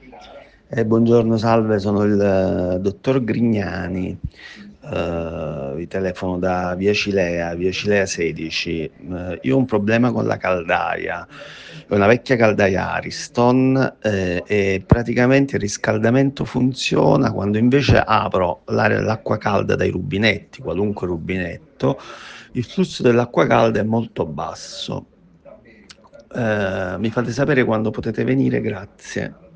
Buongiorno, salve, sono il dottor Grignani, vi telefono da Via Cilea 16. Io ho un problema con la caldaia, è una vecchia caldaia Ariston, e praticamente il riscaldamento funziona quando invece apro l'acqua calda dai rubinetti, qualunque rubinetto, il flusso dell'acqua calda è molto basso. Mi fate sapere quando potete venire, grazie.